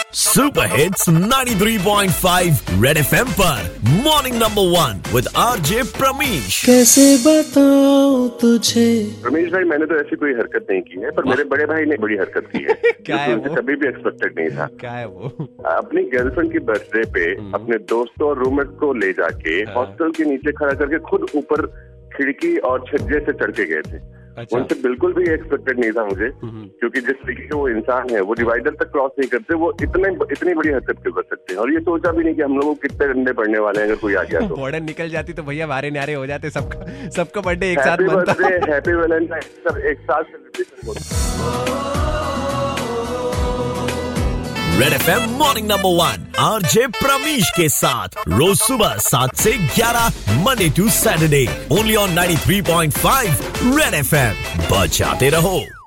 Super hits 93.5 Red FM पर morning number 1 with RJ Pramish. कैसे बताऊं तुझे। रमेश भाई, मैंने तो ऐसी कोई हरकत नहीं की है, पर मेरे बड़े भाई ने बड़ी हरकत की है। क्या है वो? कभी भी एक्सपेक्टेड नहीं था। क्या है वो? अपनी गर्लफ्रेंड की बर्थडे पे अपने दोस्तों और रूममेट को ले जाके हॉस्टल के नीचे खड़ा करके खुद ऊपर खिड़की और छज्जे से चढ़ के गए थे। अच्छा। उनसे बिल्कुल भी एक्सपेक्टेड नहीं था मुझे, क्योंकि जिस तरीके के वो इंसान है, वो डिवाइडर तक क्रॉस नहीं करते, वो इतनी बड़ी हरकत क्यों कर सकते हैं। और ये सोचा भी नहीं कि हम लोगों को कितने डंडे पड़ने वाले हैं अगर कोई आ गया तो। बॉर्डर निकल जाती तो भैया वारे न्यारे हो जाते, सबका बर्थडे एक साथ मनता। हैप्पी वैलेंटाइन सब एक साथ सेलिब्रेशन होता। Red FM morning number 1 RJ Pramish के साथ रोज सुबह 7 से 11 Monday to Saturday only on 93.5 Red FM. बजाते रहो।